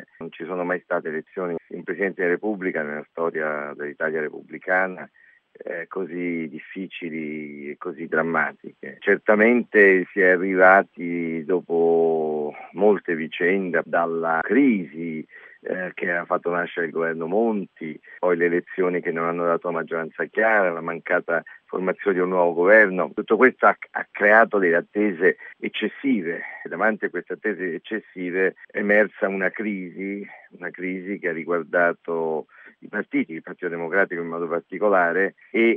Presidente. Non ci sono mai state elezioni in Presidente della Repubblica nella storia dell'Italia repubblicana così difficili e così drammatiche. Certamente si è arrivati dopo molte vicende, dalla crisi che ha fatto nascere il governo Monti, poi le elezioni che non hanno dato maggioranza chiara, la mancata formazione di un nuovo governo. Tutto questo ha creato delle attese eccessive. Davanti a queste attese eccessive è emersa una crisi che ha riguardato i partiti, il Partito Democratico in modo particolare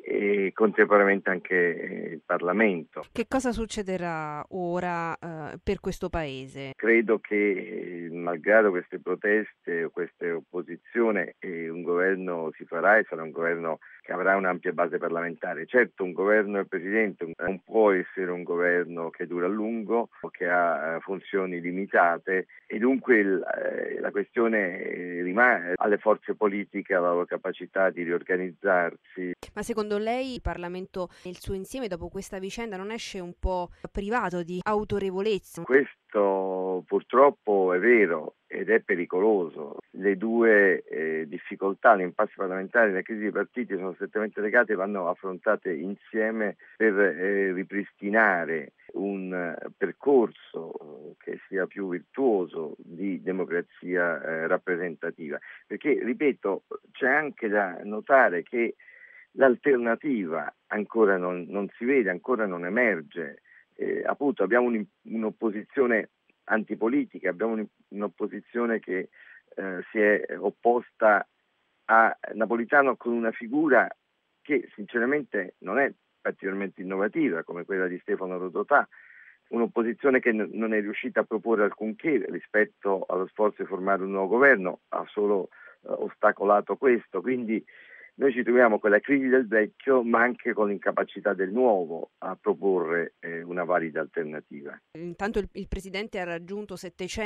e contemporaneamente anche il Parlamento. Che cosa succederà ora per questo Paese? Credo che malgrado queste proteste o queste opposizione un governo si farà e sarà un governo che avrà un'ampia base parlamentare. Certo, un governo del Presidente non può essere un governo che dura a lungo, che ha funzioni limitate e dunque la questione rimane alle forze politiche, alla loro capacità di riorganizzarsi. Ma secondo lei il Parlamento nel suo insieme dopo questa vicenda non esce un po' privato di autorevolezza? Questo purtroppo è vero ed è pericoloso. Le due difficoltà, l'impasse parlamentare e la crisi dei partiti sono strettamente legate e vanno affrontate insieme per ripristinare un percorso che sia più virtuoso di democrazia rappresentativa. Perché, ripeto, c'è anche da notare che l'alternativa ancora non si vede, ancora non emerge. Appunto abbiamo un'opposizione antipolitica, abbiamo un'opposizione che si è opposta a Napolitano con una figura che sinceramente non è particolarmente innovativa come quella di Stefano Rodotà, un'opposizione che non è riuscita a proporre alcunché rispetto allo sforzo di formare un nuovo governo, ha solo ostacolato questo, quindi noi ci troviamo con la crisi del vecchio ma anche con l'incapacità del nuovo a proporre una valida alternativa. Intanto il Presidente ha raggiunto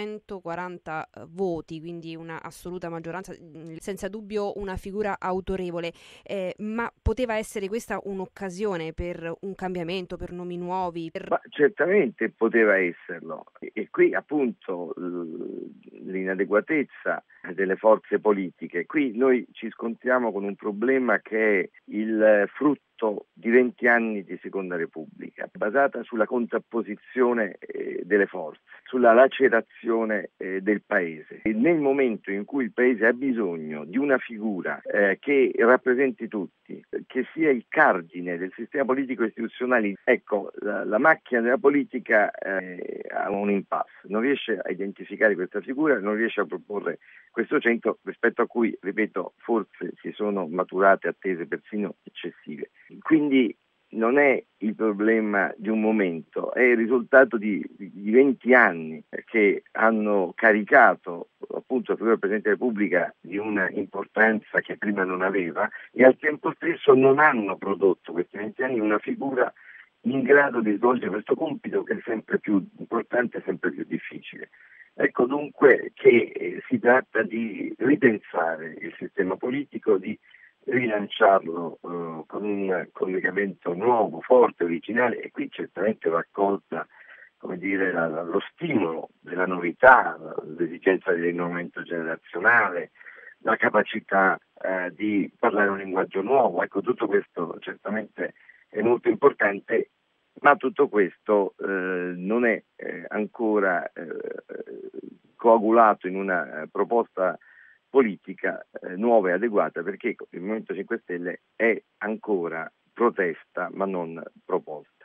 740 voti, quindi una assoluta maggioranza, senza dubbio una figura autorevole, ma poteva essere questa un'occasione per un cambiamento, per nomi nuovi? Ma certamente poteva esserlo e qui appunto l'inadeguatezza delle forze politiche. Qui noi ci scontriamo con un problema che è il frutto di 20 anni di Seconda Repubblica, basata sulla contrapposizione delle forze, sulla lacerazione del Paese. E nel momento in cui il Paese ha bisogno di una figura che rappresenti tutti, che sia il cardine del sistema politico e istituzionale, ecco, la macchina della politica ha un impasse, non riesce a identificare questa figura, non riesce a proporre questo centro rispetto a cui, ripeto, forse si sono maturate attese persino eccessive. Quindi non è il problema di un momento, è il risultato di 20 anni che hanno caricato appunto la figura del Presidente della Repubblica di una importanza che prima non aveva e al tempo stesso non hanno prodotto questi 20 anni una figura in grado di svolgere questo compito che è sempre più importante e sempre più difficile. Ecco dunque che si tratta di ripensare il sistema politico, di rilanciarlo con un collegamento nuovo, forte, originale e qui certamente raccolta lo stimolo della novità, l'esigenza di rinnovamento generazionale, la capacità di parlare un linguaggio nuovo. Ecco, tutto questo certamente è molto importante, ma tutto questo non è ancora coagulato in una proposta politica nuova e adeguata, perché il Movimento 5 Stelle è ancora protesta ma non proposta.